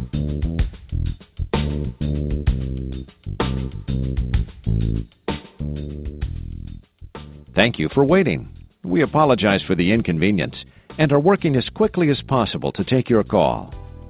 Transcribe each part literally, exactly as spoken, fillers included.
Thank you for waiting. We apologize for the inconvenience and are working as quickly as possible to take your call.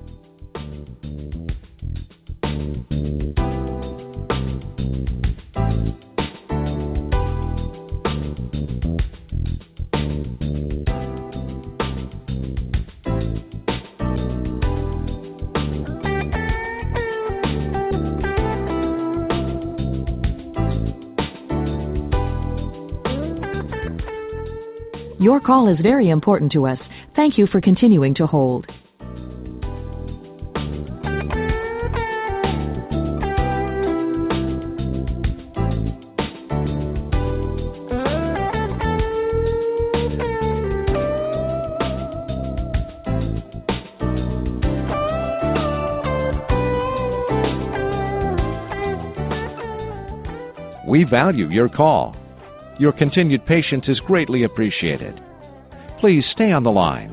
Your call is very important to us. Thank you for continuing to hold. We value your call. Your continued patience is greatly appreciated. Please stay on the line.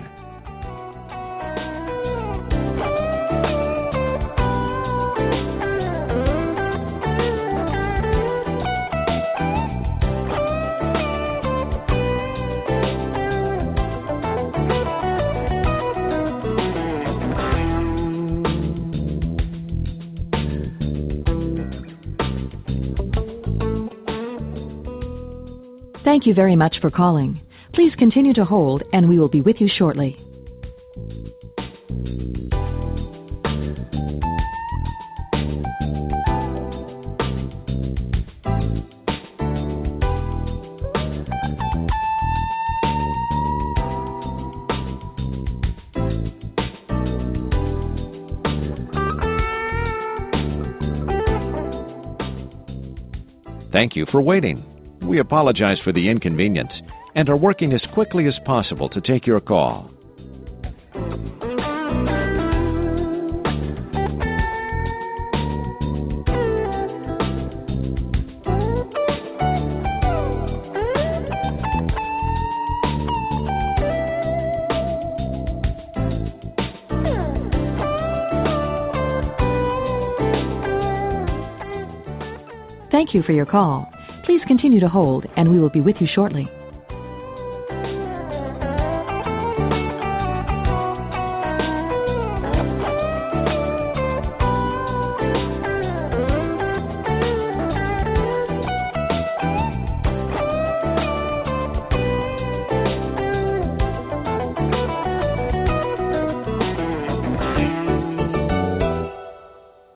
Thank you very much for calling. Please continue to hold, and we will be with you shortly. Thank you for waiting. We apologize for the inconvenience and are working as quickly as possible to take your call. Thank you for your call. Please continue to hold, and we will be with you shortly.